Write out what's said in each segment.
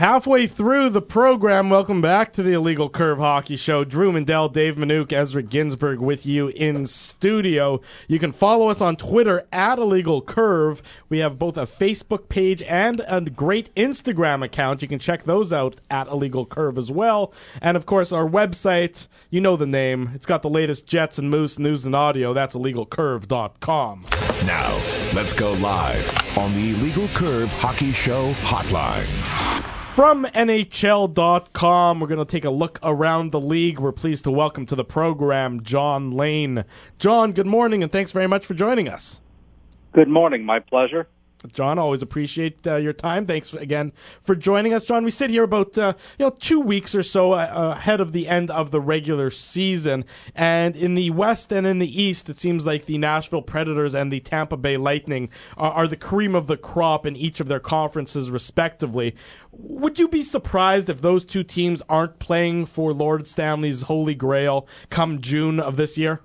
Halfway through the program, welcome back to the Illegal Curve Hockey Show. Drew Mandel, Dave Minuk, Ezra Ginsburg with you in studio. You can follow us on Twitter at Illegal Curve. We have both a Facebook page and a great Instagram account. You can check those out at Illegal Curve as well. And, of course, our website, you know the name. It's got the latest Jets and Moose news and audio. That's illegalcurve.com. Now, let's go live on the Illegal Curve Hockey Show hotline. From NHL.com, we're going to take a look around the league. We're pleased to welcome to the program John Lane. John, good morning, and thanks very much for joining us. Good morning. My pleasure. John, always appreciate your time. Thanks again for joining us. John, we sit here about 2 weeks or so ahead of the end of the regular season. And in the West and in the East, it seems like the Nashville Predators and the Tampa Bay Lightning are the cream of the crop in each of their conferences, respectively. Would you be surprised if those two teams aren't playing for Lord Stanley's Holy Grail come June of this year?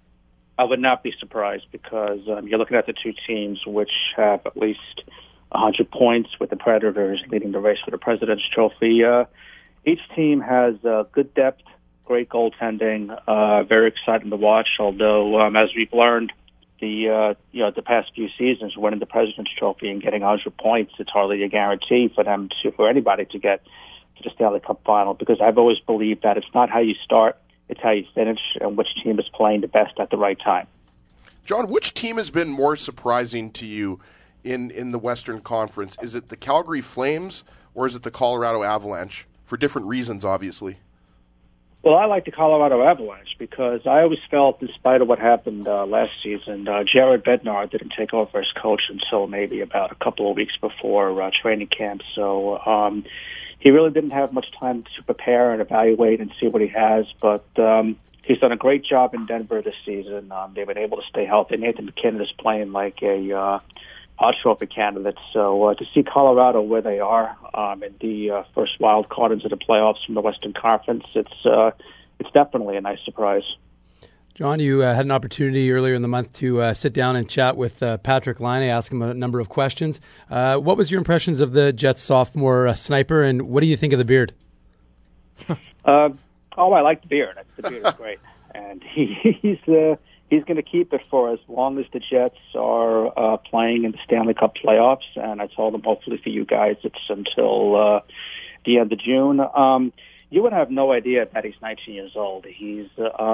I would not be surprised because you're looking at the two teams which have at least 100 points, with the Predators leading the race for the President's Trophy. Each team has good depth, great goaltending, very exciting to watch. Although, as we've learned, the past few seasons, winning the President's Trophy and getting 100 points, it's hardly a guarantee for anybody to get to the Stanley Cup final. Because I've always believed that it's not how you start, it's how you finish and which team is playing the best at the right time. John, which team has been more surprising to you in the Western Conference? Is it the Calgary Flames or is it the Colorado Avalanche? For different reasons, obviously. Well, I like the Colorado Avalanche because I always felt, in spite of what happened last season, Jared Bednar didn't take over as coach until maybe about a couple of weeks before training camp. So he really didn't have much time to prepare and evaluate and see what he has. But he's done a great job in Denver this season. They've been able to stay healthy. Nathan McKinnon is playing like a Hart Trophy candidate. So to see Colorado where they are in the first wild card into the playoffs from the Western Conference, it's definitely a nice surprise. John, you had an opportunity earlier in the month to sit down and chat with Patrick Laine, ask him a number of questions. What was your impressions of the Jets sophomore sniper, and what do you think of the beard? I like the beard. The beard is great, and he's going to keep it for as long as the Jets are playing in the Stanley Cup playoffs. And I told him, hopefully for you guys, it's until the end of June. You would have no idea that he's 19 years old. He's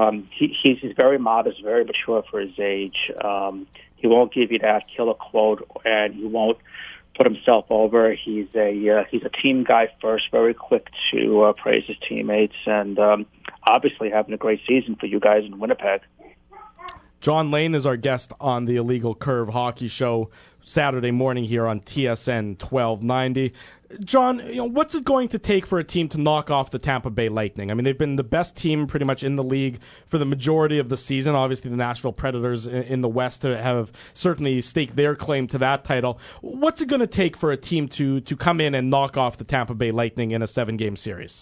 very modest, very mature for his age. He won't give you that killer quote, and he won't put himself over. He's a team guy first, very quick to praise his teammates, and obviously having a great season for you guys in Winnipeg. John Lane is our guest on the Illegal Curve Hockey Show Saturday morning here on TSN 1290. John, what's it going to take for a team to knock off the Tampa Bay Lightning? I mean, they've been the best team pretty much in the league for the majority of the season. Obviously, the Nashville Predators in the West have certainly staked their claim to that title. What's it going to take for a team to come in and knock off the Tampa Bay Lightning in a 7-game series?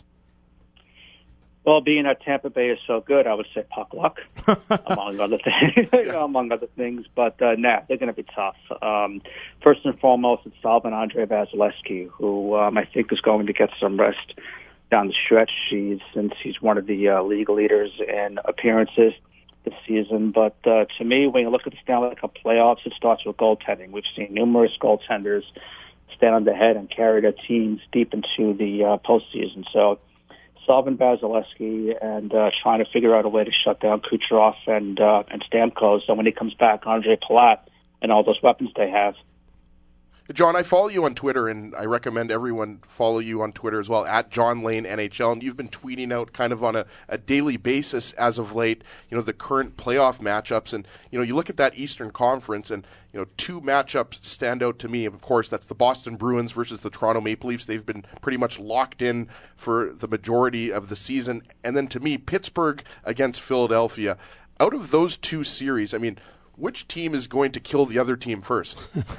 Well, being that Tampa Bay is so good, I would say puck luck, among other things. But they're going to be tough. First and foremost, it's Andre Vasilevsky, who I think is going to get some rest down the stretch. Since he's one of the league leaders in appearances this season. But to me, when you look at the Stanley Cup playoffs, it starts with goaltending. We've seen numerous goaltenders stand on the head and carry their teams deep into the postseason. So solving Vasilevsky and trying to figure out a way to shut down Kucherov and Stamkos. So when he comes back, Andre Palat and all those weapons they have. John, I follow you on Twitter, and I recommend everyone follow you on Twitter as well, at John Lane NHL. And you've been tweeting out kind of on a daily basis as of late, the current playoff matchups. And, you look at that Eastern Conference, and, two matchups stand out to me. Of course, that's the Boston Bruins versus the Toronto Maple Leafs. They've been pretty much locked in for the majority of the season. And then to me, Pittsburgh against Philadelphia. Out of those two series, I mean, which team is going to kill the other team first?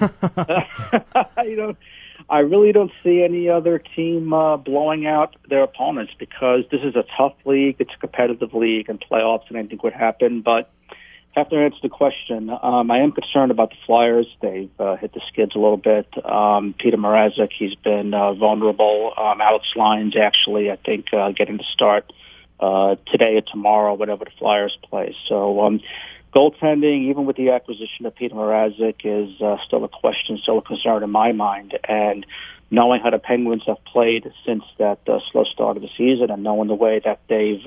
I really don't see any other team blowing out their opponents because this is a tough league. It's a competitive league, and playoffs and anything could happen. But Have to answer the question. I am concerned about the Flyers. They've hit the skids a little bit. Peter Mrazek, he's been vulnerable. Alex Lyons, actually, I think, getting to start today or tomorrow, whatever the Flyers play. So goaltending, even with the acquisition of Peter Mrazek, is still a question, still a concern in my mind. And knowing how the Penguins have played since that slow start of the season, and knowing the way that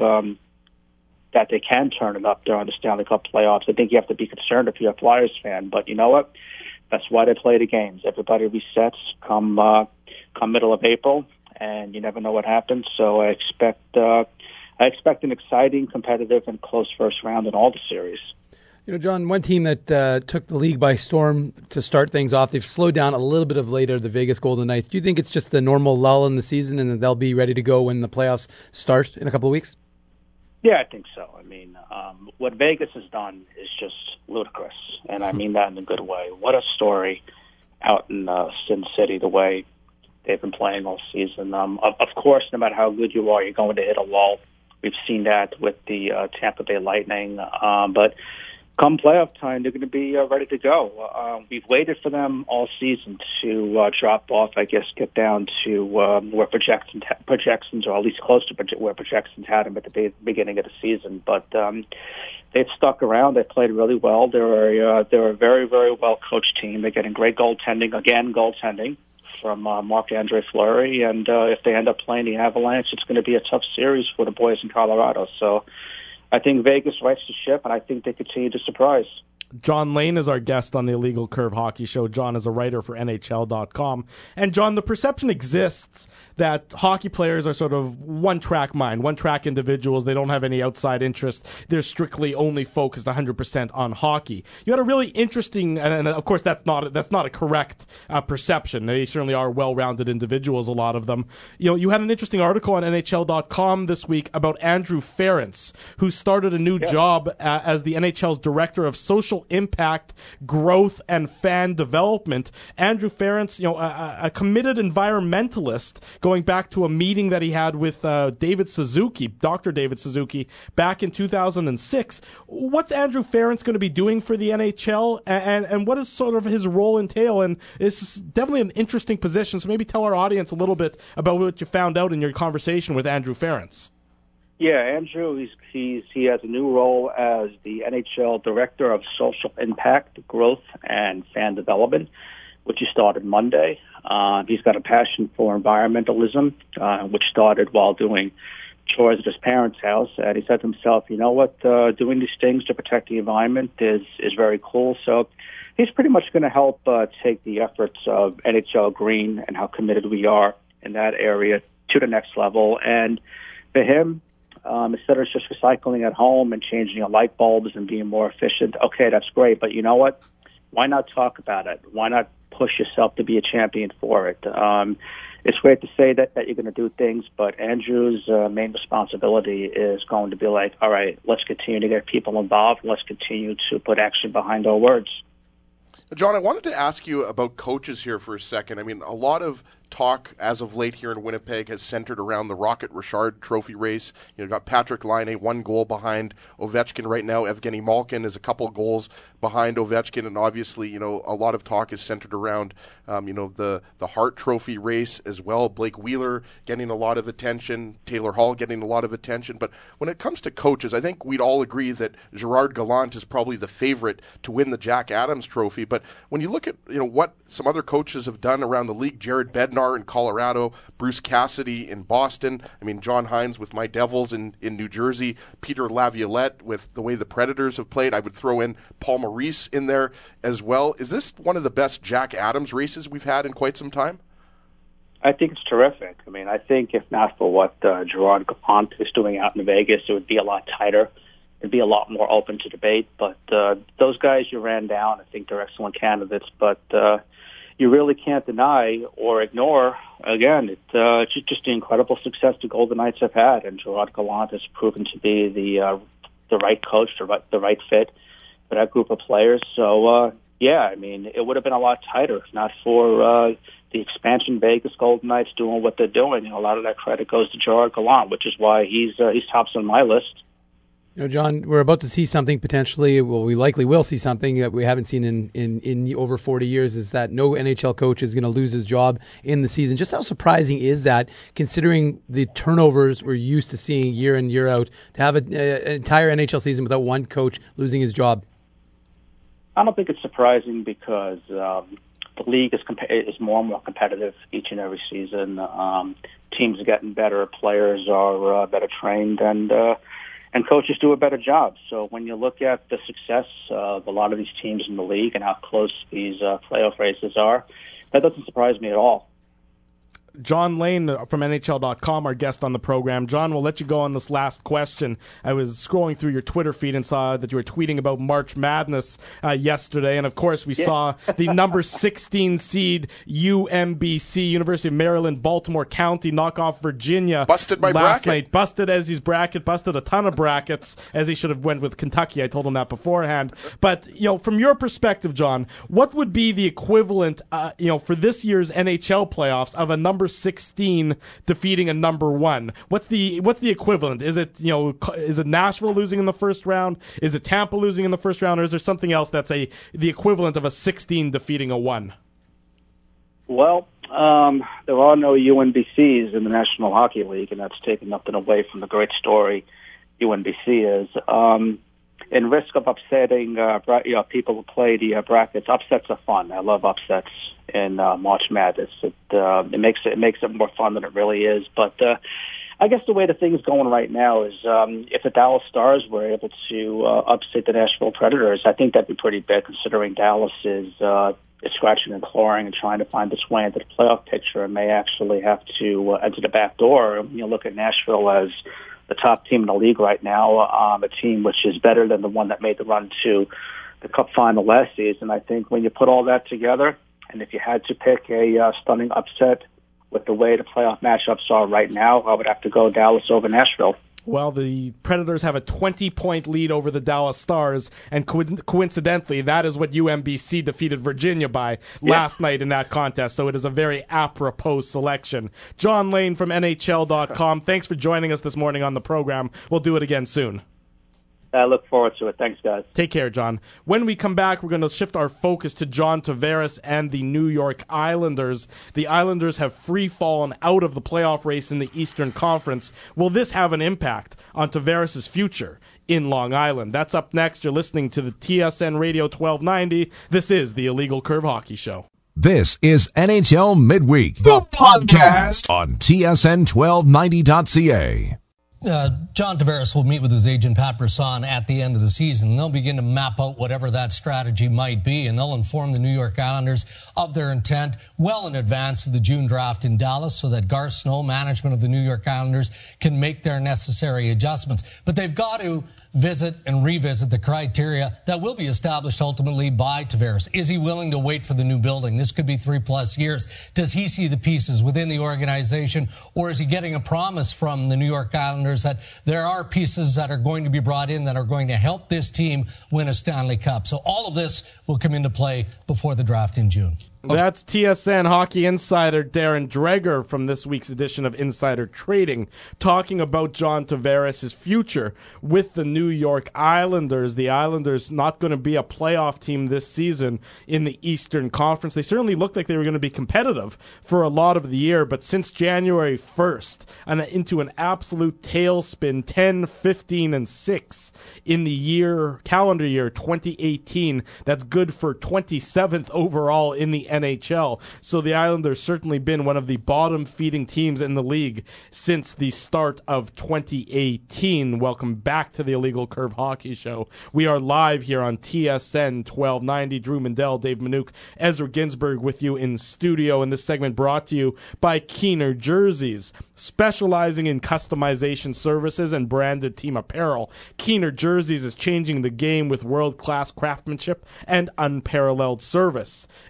that they can turn it up during the Stanley Cup playoffs, I think you have to be concerned if you're a Flyers fan. But you know what? That's why they play the games. Everybody resets come middle of April, and you never know what happens. So I expect an exciting, competitive, and close first round in all the series. You know, John, one team that took the league by storm to start things off, they've slowed down a little bit of late, are the Vegas Golden Knights. Do you think it's just the normal lull in the season and that they'll be ready to go when the playoffs start in a couple of weeks? Yeah, I think so. I mean, what Vegas has done is just ludicrous, and I mean that in a good way. What a story out in Sin City, the way they've been playing all season. Of course, no matter how good you are, you're going to hit a wall. We've seen that with the Tampa Bay Lightning. But come playoff time, they're going to be ready to go. We've waited for them all season to drop off, I guess, get down to where projections, or at least close to where projections had them at the beginning of the season. But they've stuck around. They played really well. They're a very, very well-coached team. They're getting great goaltending from Marc-Andre Fleury. And if they end up playing the Avalanche, it's going to be a tough series for the boys in Colorado. So I think Vegas rights the ship, and I think they continue to surprise. John Lane is our guest on the Illegal Curve Hockey Show. John is a writer for NHL.com. And John, the perception exists that hockey players are sort of one-track mind, one-track individuals. They don't have any outside interest. They're strictly only focused 100% on hockey. You had a really interesting, and of course that's not a correct perception. They certainly are well-rounded individuals, a lot of them. You know, you had an interesting article on NHL.com this week about Andrew Ference, who started a new job as the NHL's Director of Social Impact, Growth, and Fan Development. Andrew Ference, you know, a committed environmentalist, going back to a meeting that he had with David Suzuki, Dr. David Suzuki, back in 2006. What's Andrew Ference going to be doing for the NHL, and what does sort of his role entail? And it's definitely an interesting position, so maybe tell our audience a little bit about what you found out in your conversation with Andrew Ference. Yeah, Andrew, he has a new role as the NHL Director of Social Impact, Growth, and Fan Development, which he started Monday. He's got a passion for environmentalism, which started while doing chores at his parents' house. And he said to himself, you know what, doing these things to protect the environment is very cool. So he's pretty much going to help take the efforts of NHL Green and how committed we are in that area to the next level. And for him, instead of just recycling at home and changing your light bulbs and being more efficient, okay, that's great. But you know what? Why not talk about it? Why not push yourself to be a champion for it? It's great to say that you're going to do things, but Andrew's main responsibility is going to be like, all right, let's continue to get people involved. Let's continue to put action behind our words. John, I wanted to ask you about coaches here for a second. I mean, a lot of talk as of late here in Winnipeg has centered around the Rocket Richard Trophy race. You know, got Patrick Laine 1 goal behind Ovechkin right now. Evgeny Malkin is a couple goals behind Ovechkin, and obviously, you know, a lot of talk is centered around, you know, the Hart Trophy race as well. Blake Wheeler getting a lot of attention, Taylor Hall getting a lot of attention. But when it comes to coaches, I think we'd all agree that Gerard Gallant is probably the favorite to win the Jack Adams Trophy. But when you look at, you know, what some other coaches have done around the league, Jared Bednar in Colorado, Bruce Cassidy in Boston, I mean, John Hines with my Devils in New Jersey, Peter Laviolette with the way the Predators have played. I would throw in Paul Maurice in there as well. Is this one of the best Jack Adams races we've had in quite some time? I think it's terrific. I mean, I think if not for what Gerard Gallant is doing out in Vegas, it would be a lot tighter. It'd be a lot more open to debate. But those guys you ran down, I think they're excellent candidates. But you really can't deny or ignore, again, it's just the incredible success the Golden Knights have had. And Gerard Gallant has proven to be the right coach, the right fit for that group of players. So, yeah, I mean, it would have been a lot tighter if not for the expansion Vegas Golden Knights doing what they're doing. And a lot of that credit goes to Gerard Gallant, which is why he's tops on my list. John, we're about to see something potentially. Well, we likely will see something that we haven't seen in over 40 years. Is that no NHL coach is going to lose his job in the season? Just how surprising is that, considering the turnovers we're used to seeing year in year out, to have an entire NHL season without one coach losing his job? I don't think it's surprising because the league is more and more competitive each and every season. Teams are getting better, players are better trained, and coaches do a better job. So when you look at the success of a lot of these teams in the league and how close these playoff races are, that doesn't surprise me at all. John Lane from NHL.com, our guest on the program. John, we'll let you go on this last question. I was scrolling through your Twitter feed and saw that you were tweeting about March Madness yesterday. And, of course, we saw the number 16 seed UMBC, University of Maryland, Baltimore County, knock off Virginia. Busted by last bracket. night. Busted as his bracket. Busted a ton of brackets, as he should have went with Kentucky. I told him that beforehand. But, from your perspective, John, what would be the equivalent, for this year's NHL playoffs of a number 16 defeating a number 1? What's the equivalent? Is it is it Nashville losing in the first round? Is it Tampa losing in the first round? Or is there something else that's the equivalent of a 16 defeating a 1? Well, there are no UNBCs in the National Hockey League, and that's taken nothing away from the great story UNBC is. In risk of upsetting people who play the brackets, upsets are fun. I love upsets in March Madness. It makes it more fun than it really is. But I guess the way the thing's going right now is if the Dallas Stars were able to upset the Nashville Predators, I think that'd be pretty big, considering Dallas is scratching and clawing and trying to find its way into the playoff picture and may actually have to enter the back door. You look at Nashville as the top team in the league right now, a team which is better than the one that made the run to the Cup final last season. I think when you put all that together, and if you had to pick a stunning upset with the way the playoff matchups are right now, I would have to go Dallas over Nashville. Well, the Predators have a 20-point lead over the Dallas Stars, and coincidentally, that is what UMBC defeated Virginia by last night in that contest, so it is a very apropos selection. John Lane from NHL.com, thanks for joining us this morning on the program. We'll do it again soon. I look forward to it. Thanks, guys. Take care, John. When we come back, we're going to shift our focus to John Tavares and the New York Islanders. The Islanders have free-fallen out of the playoff race in the Eastern Conference. Will this have an impact on Tavares' future in Long Island? That's up next. You're listening to the TSN Radio 1290. This is the Illegal Curve Hockey Show. This is NHL Midweek, the podcast on TSN1290.ca. John Tavares will meet with his agent Pat Brisson at the end of the season. They'll begin to map out whatever that strategy might be, and they'll inform the New York Islanders of their intent well in advance of the June draft in Dallas so that Garth Snow, management of the New York Islanders, can make their necessary adjustments. But they've got to visit and revisit the criteria that will be established ultimately by Tavares. Is he willing to wait for the new building? This could be 3+ years. Does he see the pieces within the organization, or is he getting a promise from the New York Islanders that there are pieces that are going to be brought in that are going to help this team win a Stanley Cup? So all of this will come into play before the draft in June. That's TSN hockey insider Darren Dreger from this week's edition of Insider Trading, talking about John Tavares' future with the New York Islanders. The Islanders not going to be a playoff team this season in the Eastern Conference. They certainly looked like they were going to be competitive for a lot of the year, but since January 1st and into an absolute tailspin, 10-15-6 in the calendar year 2018. That's good for 27th overall in the NHL. So the Islanders certainly been one of the bottom-feeding teams in the league since the start of 2018. Welcome back to the Illegal Curve Hockey Show. We are live here on TSN 1290. Drew Mandel, Dave Minuk, Ezra Ginsburg with you in studio. And this segment brought to you by Keener Jerseys, specializing in customization services and branded team apparel. Keener Jerseys is changing the game with world-class craftsmanship and unparalleled service. If you want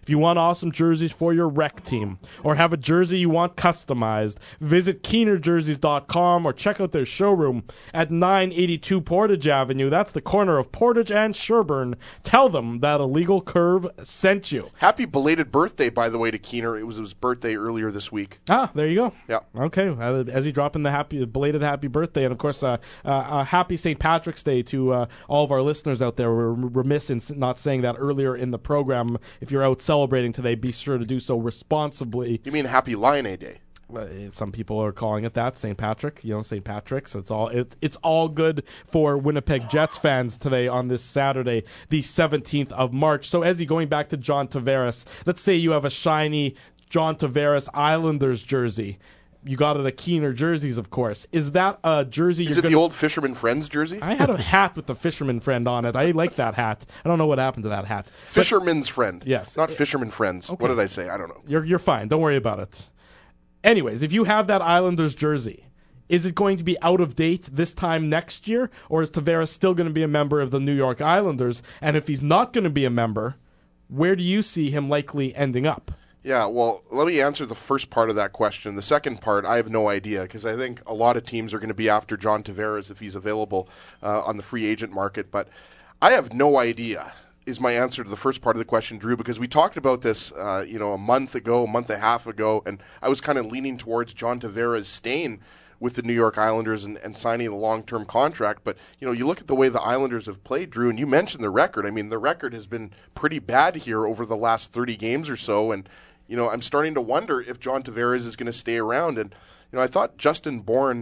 awesome jerseys for your rec team or have a jersey you want customized, visit KeenerJerseys.com or check out their showroom at 982 Portage Avenue. That's the corner of Portage and Sherbourne. Tell them that Illegal Curve sent you. Happy belated birthday, by the way, to Keener. It was his birthday earlier this week. Ah, there you go. Yeah. Okay. As he dropping the belated happy birthday, and of course, happy St. Patrick's Day to all of our listeners out there. We're remiss in not saying that earlier in the program. If you're out celebrating today, be sure to do so responsibly. You mean Happy Lion Day? Some people are calling it that, St. Patrick. St. Patrick's. It's all good for Winnipeg Jets fans today on this Saturday, the 17th of March. So, Ezzy, going back to John Tavares, let's say you have a shiny John Tavares Islanders jersey. You got it at Keener Jerseys, of course. Is that a jersey? Is it the old Fisherman Friends jersey? I had a hat with the Fisherman Friend on it. I like that hat. I don't know what happened to that hat. Fisherman's Friend. Yes. Not Fisherman Friends. Okay. What did I say? I don't know. You're fine. Don't worry about it. Anyways, if you have that Islanders jersey, is it going to be out of date this time next year? Or is Tavares still going to be a member of the New York Islanders? And if he's not going to be a member, where do you see him likely ending up? Yeah, well, let me answer the first part of that question. The second part, I have no idea, because I think a lot of teams are going to be after John Tavares if he's available on the free agent market. But I have no idea is my answer to the first part of the question, Drew, because we talked about this a month and a half ago, and I was kind of leaning towards John Tavares staying with the New York Islanders and signing a long-term contract. But, you look at the way the Islanders have played, Drew, and you mentioned the record. I mean, the record has been pretty bad here over the last 30 games or so, and I'm starting to wonder if John Tavares is going to stay around. And I thought Justin Bourne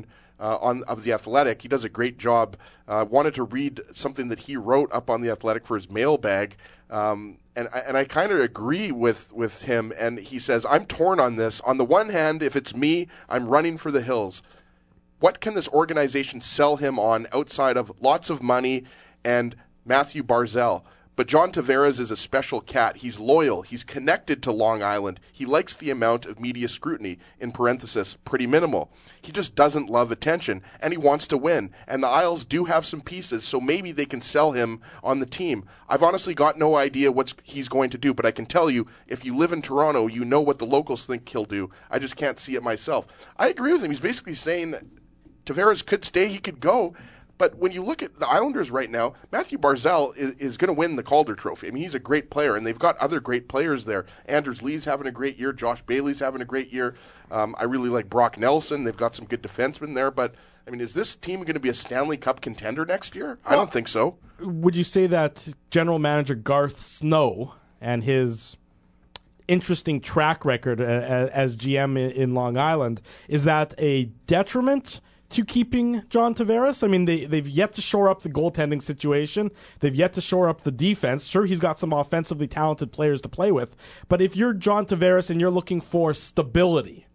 of The Athletic, he does a great job. Wanted to read something that he wrote up on The Athletic for his mailbag, and I kind of agree with him. And he says, I'm torn on this. On the one hand, if it's me, I'm running for the hills. What can this organization sell him on outside of lots of money and Matthew Barzal? But John Tavares is a special cat. He's loyal. He's connected to Long Island. He likes the amount of media scrutiny, in parenthesis, pretty minimal. He just doesn't love attention, and he wants to win. And the Isles do have some pieces, so maybe they can sell him on the team. I've honestly got no idea what he's going to do, but I can tell you, if you live in Toronto, you know what the locals think he'll do. I just can't see it myself. I agree with him. He's basically saying Tavares could stay, he could go. But when you look at the Islanders right now, Matthew Barzal is going to win the Calder Trophy. I mean, he's a great player, and they've got other great players there. Anders Lee's having a great year. Josh Bailey's having a great year. I really like Brock Nelson. They've got some good defensemen there. But, I mean, is this team going to be a Stanley Cup contender next year? I don't think so. Would you say that general manager Garth Snow and his interesting track record as GM in Long Island, is that a detriment to keeping John Tavares? I mean, they've yet to shore up the goaltending situation. They've yet to shore up the defense. Sure, he's got some offensively talented players to play with. But if you're John Tavares and you're looking for stability,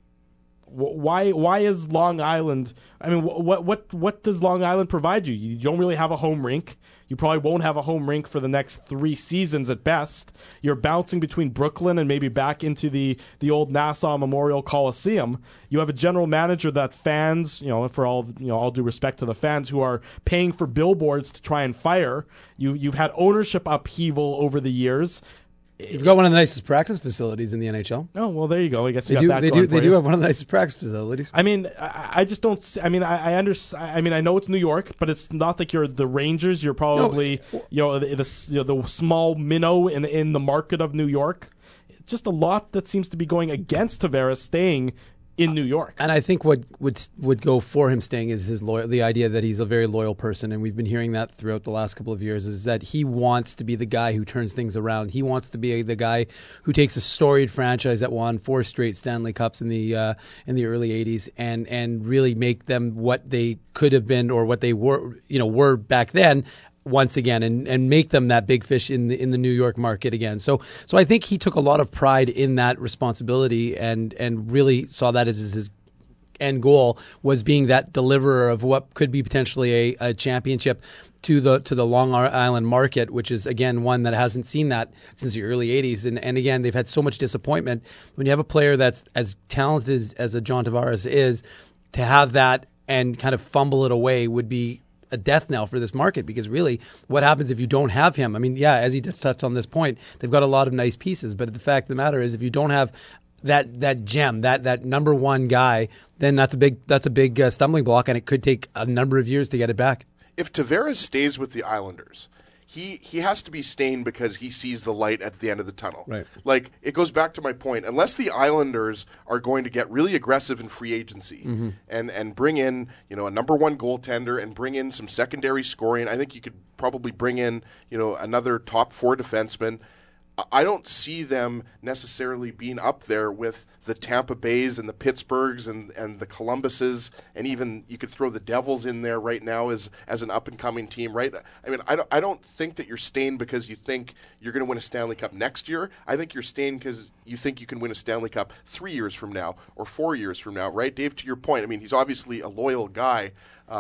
why is Long Island? I mean, what does Long Island provide you? You don't really have a home rink. You probably won't have a home rink for the next 3 seasons at best. You're bouncing between Brooklyn and maybe back into the old Nassau Memorial Coliseum. You have a general manager that fans, for all due respect to the fans who are paying for billboards to try and fire. You've had ownership upheaval over the years. You've got one of the nicest practice facilities in the NHL. Oh, well, there you go. I guess they got that do. They do have one of the nicest practice facilities. I mean, I just don't. I mean, I understand. I mean, I know it's New York, but it's not like you're the Rangers. You're probably the small minnow in the market of New York. It's just a lot that seems to be going against Tavares staying in New York. And I think what would go for him staying is the idea that he's a very loyal person, and we've been hearing that throughout the last couple of years, is that he wants to be the guy who turns things around. He wants to be the guy who takes a storied franchise that won 4 straight Stanley Cups in the early 80s and really make them what they could have been or what they were back then once again and make them that big fish in the New York market again. So I think he took a lot of pride in that responsibility and really saw that as his end goal, was being that deliverer of what could be potentially a championship to the Long Island market, which is again one that hasn't seen that since the early 80s. And again, they've had so much disappointment. When you have a player that's as talented as a John Tavares is, to have that and kind of fumble it away would be a death knell for this market, because really what happens if you don't have him? I mean, yeah, as he just touched on this point, they've got a lot of nice pieces, but the fact of the matter is if you don't have that gem, that number one guy, then that's a big stumbling block, and it could take a number of years to get it back. If Tavares stays with the Islanders, he has to be staying because he sees the light at the end of the tunnel. Right. Like, it goes back to my point. Unless the Islanders are going to get really aggressive in free agency and bring in, a number one goaltender and bring in some secondary scoring, I think you could probably bring in, another top four defenseman. I don't see them necessarily being up there with the Tampa Bays and the Pittsburghs and the Columbuses, and even you could throw the Devils in there right now as an up-and-coming team, right? I mean, I don't think that you're staying because you think you're going to win a Stanley Cup next year. I think you're staying because you think you can win a Stanley Cup 3 years from now or 4 years from now, right? Dave, to your point, I mean, he's obviously a loyal guy,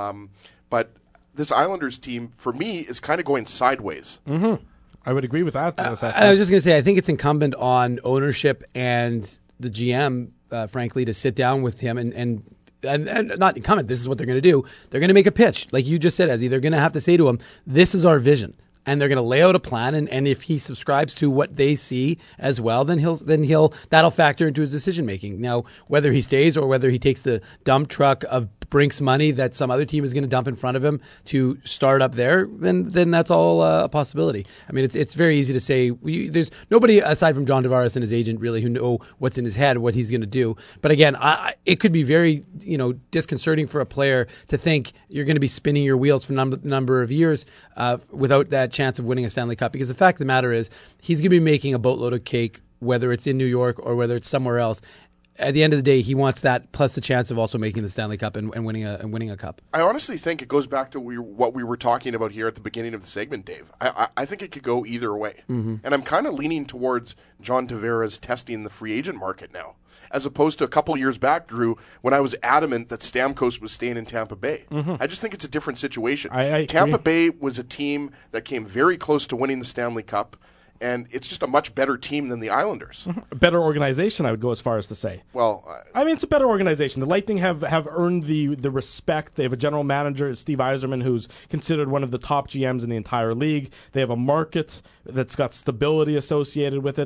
but this Islanders team, for me, is kind of going sideways. Mm-hmm. I would agree with that. I was just going to say, I think it's incumbent on ownership and the GM, frankly, to sit down with him and not incumbent. This is what they're going to do. They're going to make a pitch, like you just said, Ezzy. They're going to have to say to him, "This is our vision," and they're going to lay out a plan. And if he subscribes to what they see as well, then that'll factor into his decision making. Now, whether he stays or whether he takes the dump truck of Brink's money that some other team is going to dump in front of him to start up there, then that's all a possibility. I mean, it's very easy to say. There's nobody aside from John Tavares and his agent really who know what's in his head, what he's going to do. But again, it could be very disconcerting for a player to think you're going to be spinning your wheels for number of years without that chance of winning a Stanley Cup. Because the fact of the matter is, he's going to be making a boatload of cake, whether it's in New York or whether it's somewhere else. At the end of the day, he wants that plus the chance of also making the Stanley Cup and winning a cup. I honestly think it goes back to what we were talking about here at the beginning of the segment, Dave. I think it could go either way. Mm-hmm. And I'm kind of leaning towards John Tavares testing the free agent market now, as opposed to a couple years back, Drew, when I was adamant that Stamkos was staying in Tampa Bay. Mm-hmm. I just think it's a different situation. Tampa Bay was a team that came very close to winning the Stanley Cup, and it's just a much better team than the Islanders. A better organization, I would go as far as to say. Well, I mean, it's a better organization. The Lightning have earned the respect. They have a general manager, Steve Yzerman, who's considered one of the top GMs in the entire league. They have a market that's got stability associated with it.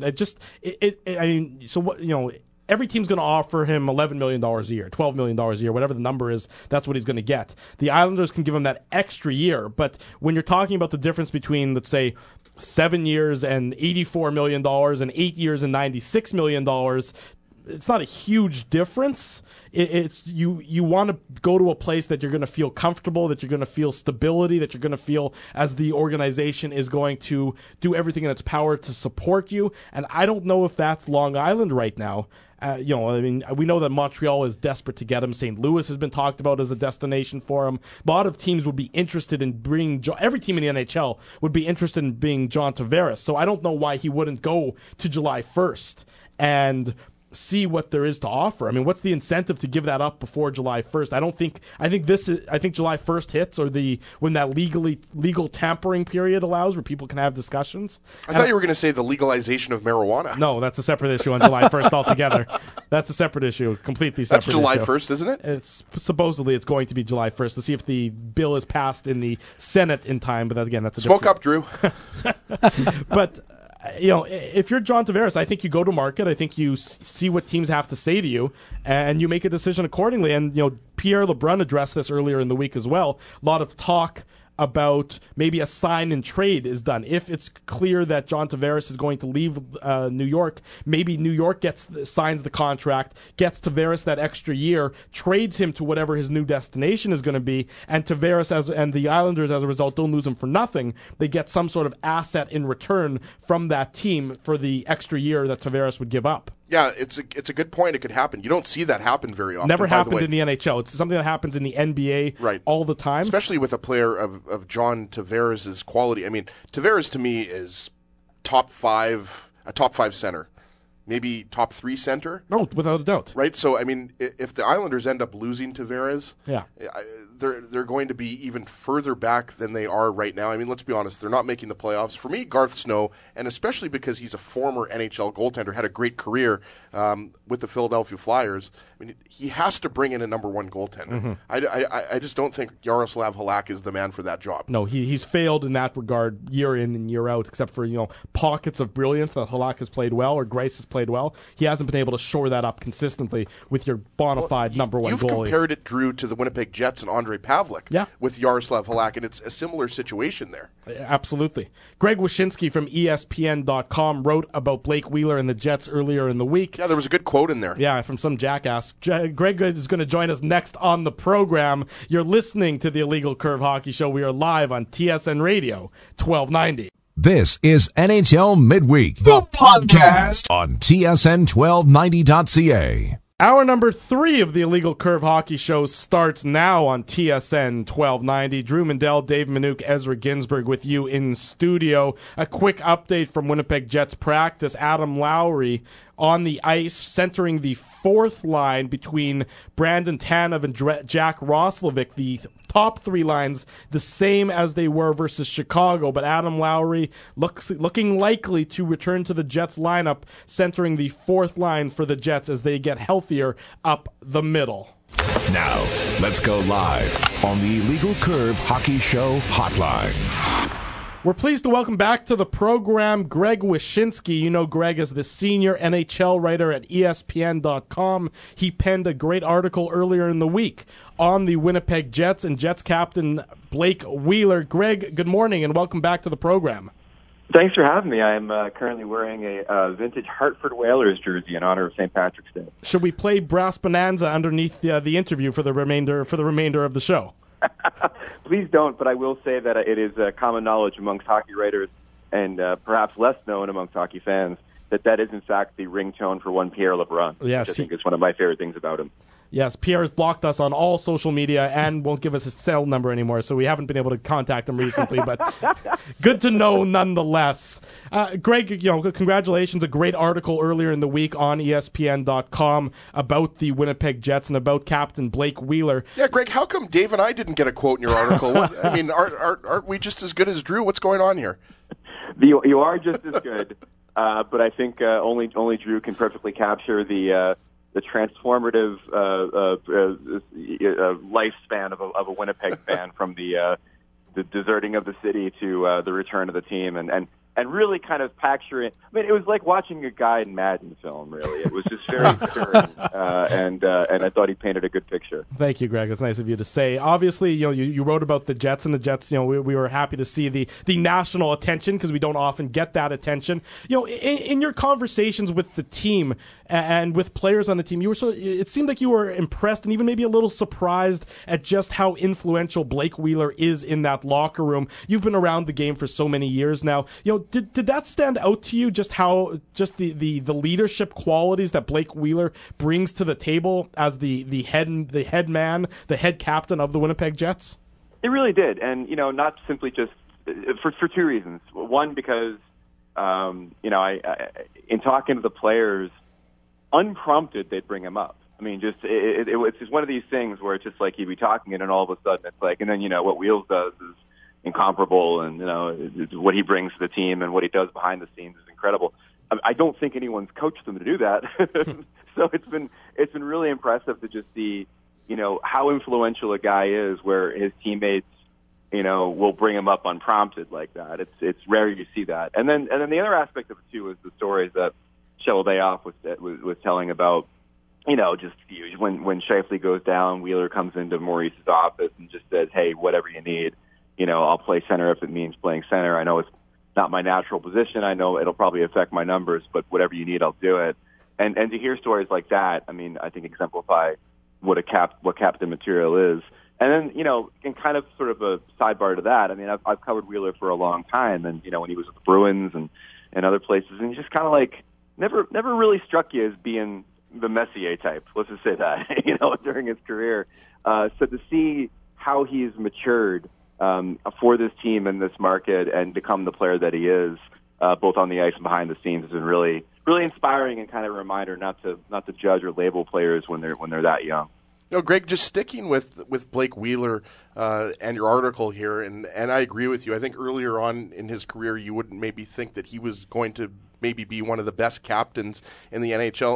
Every team's going to offer him $11 million a year, $12 million a year, whatever the number is, that's what he's going to get. The Islanders can give him that extra year, but when you're talking about the difference between, let's say, 7 years and $84 million and 8 years and $96 million, it's not a huge difference. It's you want to go to a place that you're going to feel comfortable, that you're going to feel stability, that you're going to feel as the organization is going to do everything in its power to support you. And I don't know if that's Long Island right now. We know that Montreal is desperate to get him. St. Louis has been talked about as a destination for him. A lot of teams would be interested in bringing every team in the NHL would be interested in being John Tavares. So I don't know why he wouldn't go to July 1st and see what there is to offer. I mean, what's the incentive to give that up before July 1st? I think July 1st hits, or when that legal tampering period allows, where people can have discussions. I thought you were going to say the legalization of marijuana. No, that's a separate issue on July 1st altogether. That's a separate issue, completely separate. That's July issue. 1st, isn't it? It's supposedly it's going to be July 1st to see if the bill is passed in the Senate in time. But again, that's a smoke up, Drew. But. If you're John Tavares, I think you go to market. I think you see what teams have to say to you, and you make a decision accordingly. And, Pierre LeBrun addressed this earlier in the week as well. A lot of talk about maybe a sign and trade is done. If it's clear that John Tavares is going to leave New York, maybe New York signs the contract, gets Tavares that extra year, trades him to whatever his new destination is going to be, and Tavares and the Islanders, as a result, don't lose him for nothing. They get some sort of asset in return from that team for the extra year that Tavares would give up. Yeah, it's a good point. It could happen. You don't see that happen very often. Never happened in the NHL. It's something that happens in the NBA all the time. Especially with a player of John Tavares' quality. I mean, Tavares to me is a top five center. Maybe top 3 center. No, without a doubt. Right? So, I mean, if the Islanders end up losing Tavares, they're going to be even further back than they are right now. I mean, let's be honest, they're not making the playoffs. For me, Garth Snow, and especially because he's a former NHL goaltender, had a great career with the Philadelphia Flyers. I mean, he has to bring in a number one goaltender. I just don't think Yaroslav Halak is the man for that job. No, he's failed in that regard year in and year out, except for pockets of brilliance that Halak has played well or Greiss has played well. He hasn't been able to shore that up consistently with your bona fide number one You've goalie. compared it, Drew, to the Winnipeg Jets and Andrei Pavlik with Yaroslav Halak, and it's a similar situation there. Absolutely. Greg Wyshynski from ESPN.com wrote about Blake Wheeler and the Jets earlier in the week. Yeah, there was a good quote in there. Yeah, from some jackass. Greg is going to join us next on the program. You're listening to the Illegal Curve Hockey Show. We are live on TSN Radio, 1290. This is NHL Midweek, the podcast on TSN1290.ca. Hour number 3 of the Illegal Curve Hockey Show starts now on TSN 1290. Drew Mandel, Dave Minuk, Ezra Ginsburg with you in studio. A quick update from Winnipeg Jets practice. Adam Lowry on the ice, centering the fourth line between Brandon Tanev and Jack Roslovic. The top 3 lines the same as they were versus Chicago, but Adam Lowry looking likely to return to the Jets lineup, centering the fourth line for the Jets as they get healthier up the middle. Now, let's go live on the Illegal Curve Hockey Show Hotline. We're pleased to welcome back to the program Greg Wyshynski. You know Greg as the senior NHL writer at ESPN.com. He penned a great article earlier in the week on the Winnipeg Jets and Jets captain Blake Wheeler. Greg, good morning and welcome back to the program. Thanks for having me. I'm currently wearing a vintage Hartford Whalers jersey in honor of St. Patrick's Day. Should we play Brass Bonanza underneath the interview for the remainder of the show? Please don't, but I will say that it is common knowledge amongst hockey writers and perhaps less known amongst hockey fans that is in fact the ringtone for one Pierre LeBrun, yes, which I think is one of my favorite things about him. Yes, Pierre has blocked us on all social media and won't give us his cell number anymore, so we haven't been able to contact him recently, but good to know nonetheless. Greg, congratulations. A great article earlier in the week on ESPN.com about the Winnipeg Jets and about Captain Blake Wheeler. Yeah, Greg, how come Dave and I didn't get a quote in your article? I mean, aren't we just as good as Drew? What's going on here? You are just as good, but I think only Drew can perfectly capture the transformative lifespan of a Winnipeg fan from the deserting of the city to the return of the team, and really kind of picturing. I mean, it was like watching a guy in Madden film. Really, it was just very stirring, and I thought he painted a good picture. Thank you, Greg. It's nice of you to say. Obviously, you wrote about the Jets, and the Jets. We were happy to see the national attention because we don't often get that attention. In your conversations with the team and with players on the team, it seemed like you were impressed and even maybe a little surprised at just how influential Blake Wheeler is in that locker room. You've been around the game for so many years now. Did that stand out to you? Just the leadership qualities that Blake Wheeler brings to the table as the head man, the head captain of the Winnipeg Jets? It really did, and not simply just for 2 reasons. One, because I in talking to the players, unprompted, they'd bring him up. I mean, it's just one of these things where it's just like he'd be talking, and then all of a sudden it's like, and then what Wheels does is incomparable, and what he brings to the team and what he does behind the scenes is incredible. I don't think anyone's coached them to do that, so it's been really impressive to just see how influential a guy is, where his teammates will bring him up unprompted like that. It's rare you see that. And then the other aspect of it too is the stories that Shelabayoff was telling about. Just when Scheifele goes down, Wheeler comes into Maurice's office and just says, "Hey, whatever you need. I'll play center if it means playing center. I know it's not my natural position. I know it'll probably affect my numbers, but whatever you need, I'll do it." And to hear stories like that, I mean, I think exemplify what captain material is. And then, and kind of sort of a sidebar to that, I mean, I've covered Wheeler for a long time, and when he was with the Bruins and other places, and he just kind of like never really struck you as being the Messier type. Let's just say that, during his career. So to see how he's matured for this team and this market and become the player that he is, both on the ice and behind the scenes, has been really, really inspiring and kind of a reminder not to judge or label players when they're that young. Greg, just sticking with Blake Wheeler and your article here, and I agree with you. I think earlier on in his career, you wouldn't maybe think that he was going to maybe be one of the best captains in the NHL. And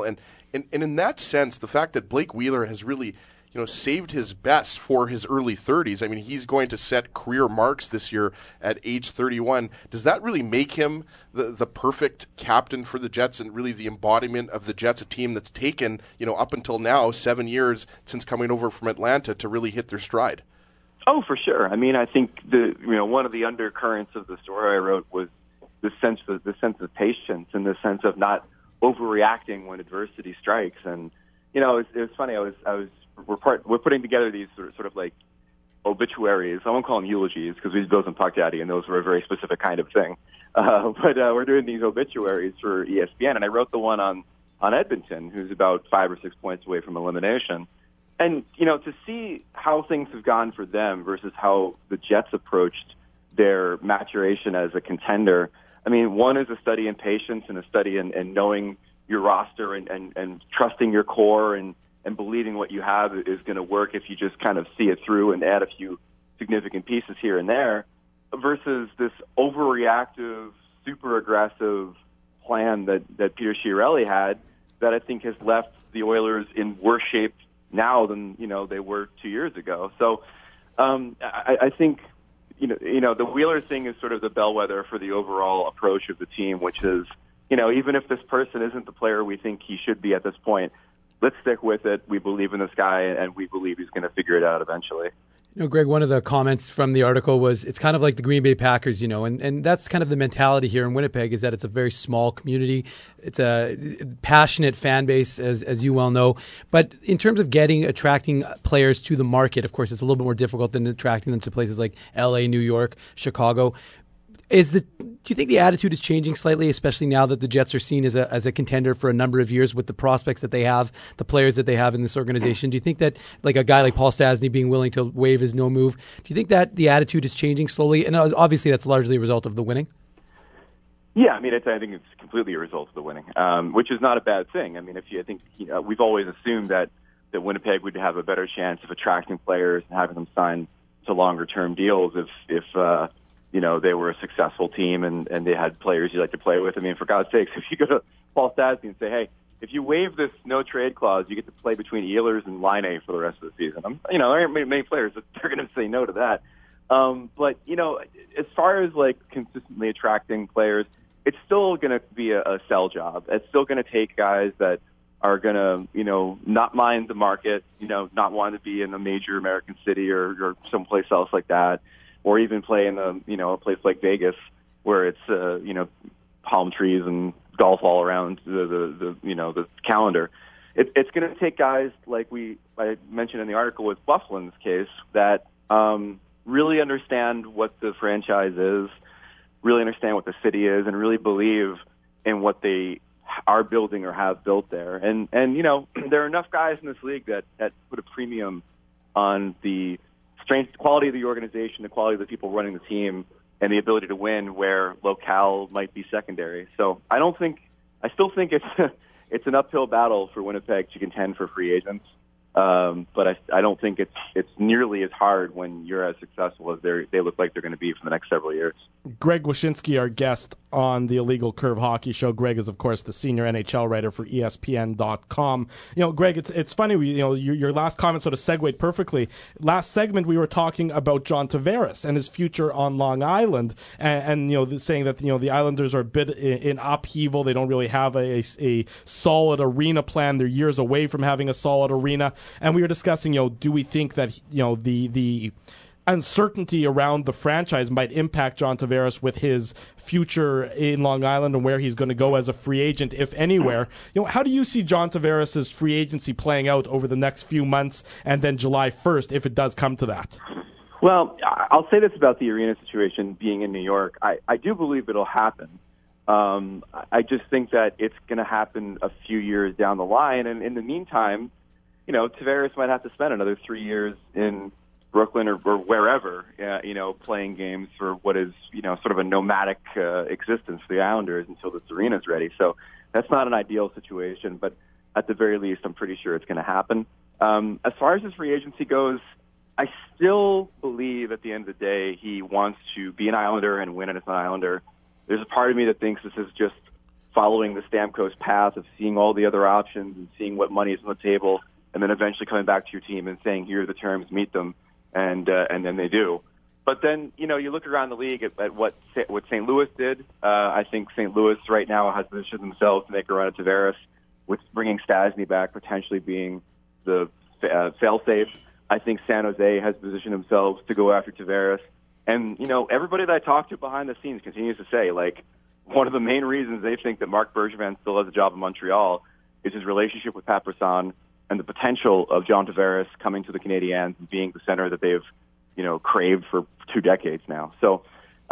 And in that sense, the fact that Blake Wheeler has really saved his best for his early 30s. I mean, he's going to set career marks this year at age 31. Does that really make him the perfect captain for the Jets and really the embodiment of the Jets, a team that's taken, up until now 7 years since coming over from Atlanta to really hit their stride? Oh, for sure. I mean, I think one of the undercurrents of the story I wrote was the sense of patience and the sense of not overreacting when adversity strikes. And it was funny. We're putting together these sort of like obituaries. I won't call them eulogies because we did those in Puck Daddy, and those were a very specific kind of thing. But we're doing these obituaries for ESPN, and I wrote the one on Edmonton, who's about 5 or 6 points away from elimination. And, to see how things have gone for them versus how the Jets approached their maturation as a contender, I mean, one is a study in patience and a study in knowing your roster and trusting your core and believing what you have is going to work if you just kind of see it through and add a few significant pieces here and there, versus this overreactive, super aggressive plan that Peter Chiarelli had that I think has left the Oilers in worse shape now than they were 2 years ago. So I think the Wheeler thing is sort of the bellwether for the overall approach of the team, which is even if this person isn't the player we think he should be at this point, let's stick with it. We believe in this guy, and we believe he's going to figure it out eventually. Greg, one of the comments from the article was it's kind of like the Green Bay Packers, and that's kind of the mentality here in Winnipeg is that it's a very small community. It's a passionate fan base, as you well know. But in terms of attracting players to the market, of course, it's a little bit more difficult than attracting them to places like LA, New York, Chicago. Do you think the attitude is changing slightly, especially now that the Jets are seen as a contender for a number of years with the prospects that they have, the players that they have in this organization? Do you think that like a guy like Paul Stastny being willing to waive his no move, do you think that the attitude is changing slowly? And obviously that's largely a result of the winning. Yeah, I mean, I think it's completely a result of the winning, which is not a bad thing. I mean, we've always assumed that Winnipeg would have a better chance of attracting players and having them sign to longer term deals if they were a successful team and they had players you like to play with. I mean, for God's sakes, if you go to Paul Stastny and say, hey, if you waive this no trade clause, you get to play between Ehlers and Laine for the rest of the season. There aren't many players that they're going to say no to that. But as far as like consistently attracting players, it's still going to be a sell job. It's still going to take guys that are going to, not mind the market, not want to be in a major American city or someplace else like that, or even play in a place like Vegas where it's palm trees and golf all around the calendar. It's going to take guys like I mentioned in the article with Byfuglien's case that really understand what the franchise is, really understand what the city is, and really believe in what they are building or have built there. And there are enough guys in this league that put a premium on the strength, quality of the organization, the quality of the people running the team, and the ability to win where locale might be secondary. So I still think it's an uphill battle for Winnipeg to contend for free agents. But I don't think it's nearly as hard when you're as successful as they look like they're going to be for the next several years. Greg Wyshynski, our guest on the Illegal Curve Hockey Show. Greg is, of course, the senior NHL writer for ESPN.com. Greg, it's funny. Your last comment sort of segued perfectly. Last segment, we were talking about John Tavares and his future on Long Island, and saying that the Islanders are a bit in upheaval. They don't really have a solid arena plan. They're years away from having a solid arena. And we were discussing, do we think that the uncertainty around the franchise might impact John Tavares with his future in Long Island and where he's going to go as a free agent, if anywhere. How do you see John Tavares' free agency playing out over the next few months and then July 1st, if it does come to that? Well, I'll say this about the arena situation being in New York. I do believe it'll happen. I just think that it's going to happen a few years down the line. And in the meantime, Tavares might have to spend another 3 years in Brooklyn or wherever, playing games for what is, sort of a nomadic existence for the Islanders until this arena is ready. So that's not an ideal situation, but at the very least, I'm pretty sure it's going to happen. As far as his free agency goes, I still believe at the end of the day he wants to be an Islander and win it as an Islander. There's a part of me that thinks this is just following the Stamkos path of seeing all the other options and seeing what money is on the table, and then eventually coming back to your team and saying, here are the terms, meet them, and then they do. But then, you look around the league at what St. Louis did. I think St. Louis right now has positioned themselves to make a run at Tavares, with bringing Stastny back potentially being the fail-safe. I think San Jose has positioned themselves to go after Tavares. And, everybody that I talk to behind the scenes continues to say, one of the main reasons they think that Marc Bergevin still has a job in Montreal is his relationship with Pat Brisson and the potential of John Tavares coming to the Canadiens and being the center that they've, craved for 2 decades now. So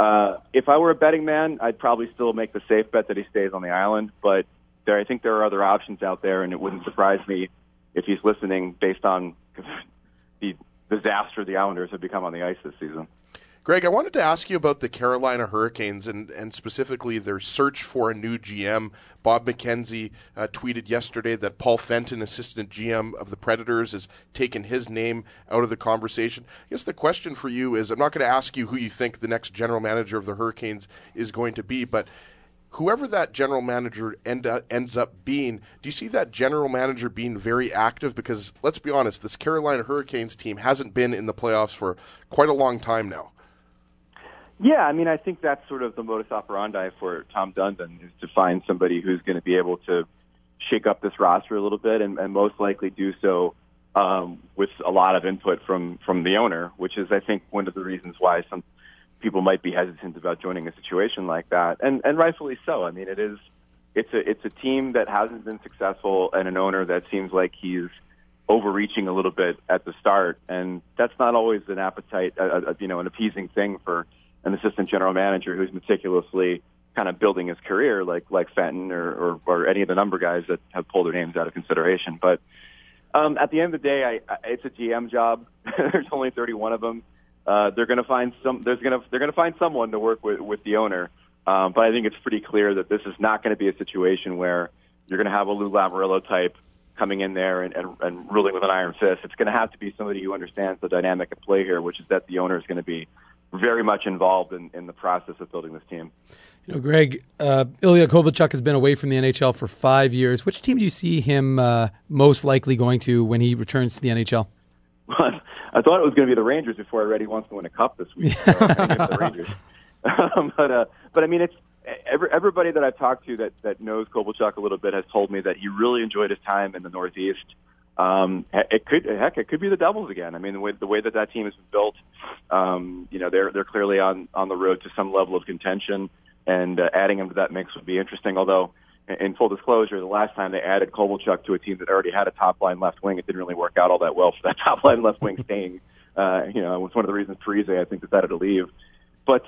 if I were a betting man, I'd probably still make the safe bet that he stays on the island. But I think there are other options out there, and it wouldn't surprise me if he's listening based on the disaster the Islanders have become on the ice this season. Greg, I wanted to ask you about the Carolina Hurricanes and specifically their search for a new GM. Bob McKenzie tweeted yesterday that Paul Fenton, assistant GM of the Predators, has taken his name out of the conversation. I guess the question for you is, I'm not going to ask you who you think the next general manager of the Hurricanes is going to be, but whoever that general manager ends up being, do you see that general manager being very active? Because let's be honest, this Carolina Hurricanes team hasn't been in the playoffs for quite a long time now. Yeah, I think that's sort of the modus operandi for Tom Dundon, is to find somebody who's going to be able to shake up this roster a little bit and most likely do so with a lot of input from the owner, which is, I think, one of the reasons why some people might be hesitant about joining a situation like that, and rightfully so. It's a team that hasn't been successful and an owner that seems like he's overreaching a little bit at the start, and that's not always an appetite, an appeasing thing for an assistant general manager who's meticulously kind of building his career, like Fenton or any of the number guys that have pulled their names out of consideration. But at the end of the day, it's a GM job. There's only 31 of them. They're going to find they're going to find someone to work with the owner. But I think it's pretty clear that this is not going to be a situation where you're going to have a Lou Lamoriello type coming in there and ruling with an iron fist. It's going to have to be somebody who understands the dynamic at play here, which is that the owner is going to be very much involved in the process of building this team. Greg, Ilya Kovalchuk has been away from the NHL for 5 years. Which team do you see him most likely going to when he returns to the NHL? I thought it was going to be the Rangers before I read he wants to win a cup this week. So I'm going to get the Rangers. It's everybody that I've talked to that knows Kovalchuk a little bit has told me that he really enjoyed his time in the Northeast. It could be the Devils again. The way that team has been built, they're clearly on the road to some level of contention, and adding him to that mix would be interesting. Although, in full disclosure, the last time they added Kovalchuk to a team that already had a top line left wing, it didn't really work out all that well for that top line left wing staying. It was one of the reasons Parise, I think, decided to leave. But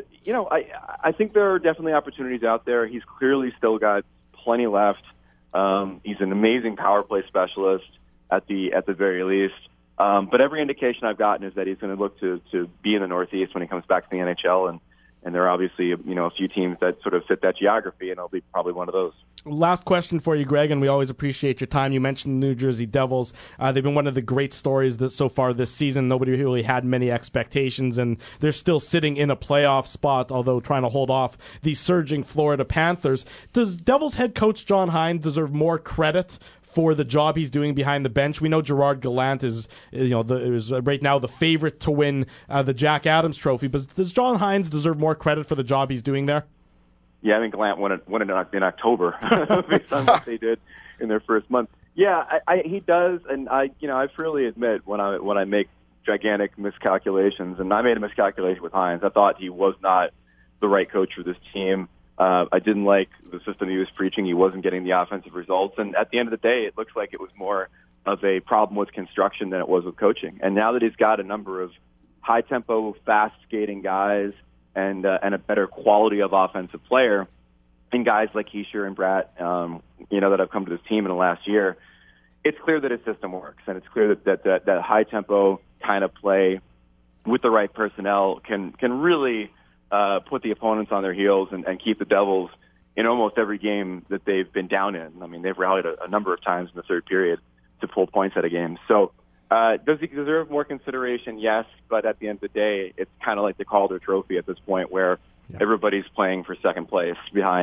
I think there are definitely opportunities out there. He's clearly still got plenty left. He's an amazing power play specialist at the very least. But every indication I've gotten is that he's going to look to be in the Northeast when he comes back to the NHL, and there are obviously a few teams that sort of fit that geography, and he'll be probably one of those. Last question for you, Greg, and we always appreciate your time. You mentioned the New Jersey Devils. They've been one of the great stories so far this season. Nobody really had many expectations, and they're still sitting in a playoff spot, although trying to hold off the surging Florida Panthers. Does Devils head coach John Hynes deserve more credit for the job he's doing behind the bench? We know Gerard Gallant is right now the favorite to win the Jack Adams Trophy, but does John Hynes deserve more credit for the job he's doing there? Yeah, I think Gallant won it in October based on what they did in their first month. Yeah, he does, and I freely admit when I make gigantic miscalculations, and I made a miscalculation with Hynes. I thought he was not the right coach for this team. I didn't like the system he was preaching. He wasn't getting the offensive results, and at the end of the day, it looks like it was more of a problem with construction than it was with coaching. And now that he's got a number of high-tempo, fast-skating guys and a better quality of offensive player, and guys like Hischier and Bratt, that have come to this team in the last year, it's clear that his system works, and it's clear that high tempo kind of play with the right personnel can really put the opponents on their heels and keep the Devils in almost every game that they've been down in. They've rallied a number of times in the third period to pull points out of games. So does he deserve more consideration? Yes, but at the end of the day, it's kind of like the Calder Trophy at this point, where everybody's playing for second place behind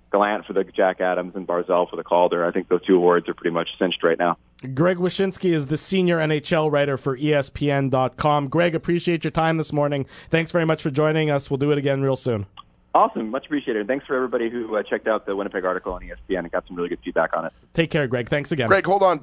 Gallant for the Jack Adams and Barzal for the Calder. I think those 2 awards are pretty much cinched right now. Greg Wyshynski is the senior NHL writer for ESPN.com. Greg, appreciate your time this morning. Thanks very much for joining us. We'll do it again real soon. Awesome. Much appreciated. Thanks for everybody who checked out the Winnipeg article on ESPN and got some really good feedback on it. Take care, Greg. Thanks again. Greg, hold on.